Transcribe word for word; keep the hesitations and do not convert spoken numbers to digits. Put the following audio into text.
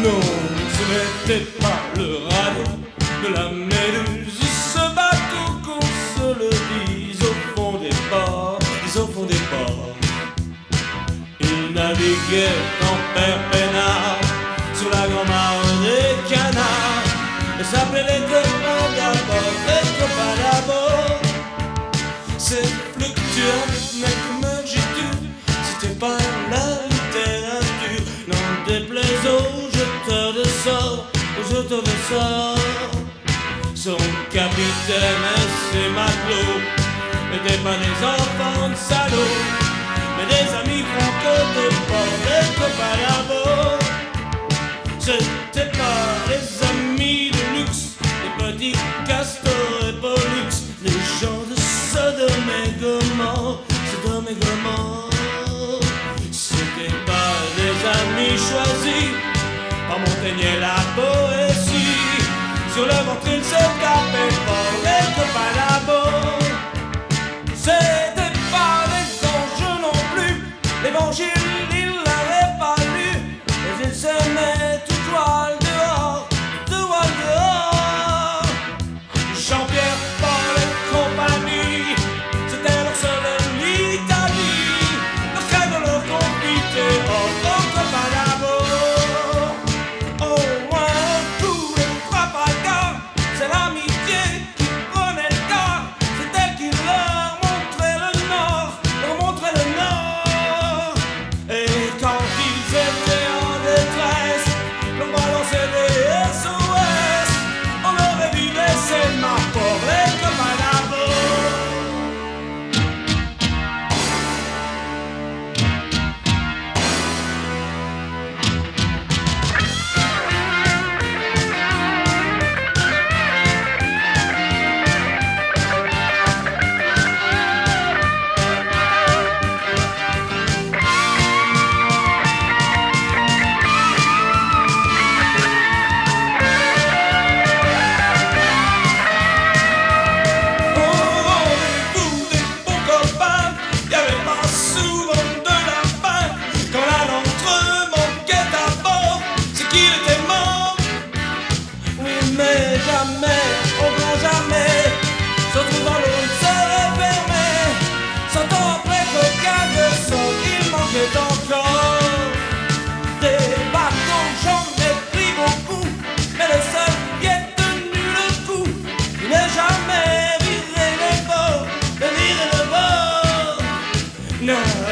Non, ce n'était pas le radeau de la Méduse, ce bateau qu'on se le dise au fond des ports, au fond des ports. Il naviguait en père peinard sur la grand-mare des canards et s'appelait les copains d'abord, les copains d'abord. C'est fluctuant, mais comme j'ai dû, c'était pas la littérature. N'en déplaise aux jeteurs de sorts, aux jeteurs de sorts. Son capitaine et ses matelots n'étaient pas des enfants de salauds, mais des amis franco de port, des copains d'abord. C'était pas des amis de luxe, des petits castors et pollux, les gens de Sodome et Gomorrhe, Sodome et Gomorrhe. C'était pas des amis choisis par Montaigne et la poésie. Sur le ventre ils se tapaient fort, les copains d'abord. C'était pas des anges non plus, l'évangile ils l'avaient pas lu, mais ils s'aimaient tout toile dehors, tout toile dehors. Jean-Pierre, Paul et compagnie, c'était leur seul l'Italie, leur crème, leur confité, oh, oh, copains d'abord. Au moins un coup et trois fracas, c'est l'amitié qui prenait le quart, c'est elle qui leur montrait le nord, leur montrait le nord. Et quand ils étaient en détresse, leur balançait des S O S, on aurait dû laisser ma pauvre les copains d'abord. Encore des bateaux, j'en ai pris beaucoup, mais le seul qui est tenu le coup, il n'est jamais viré les bords, de virer le bord. Non.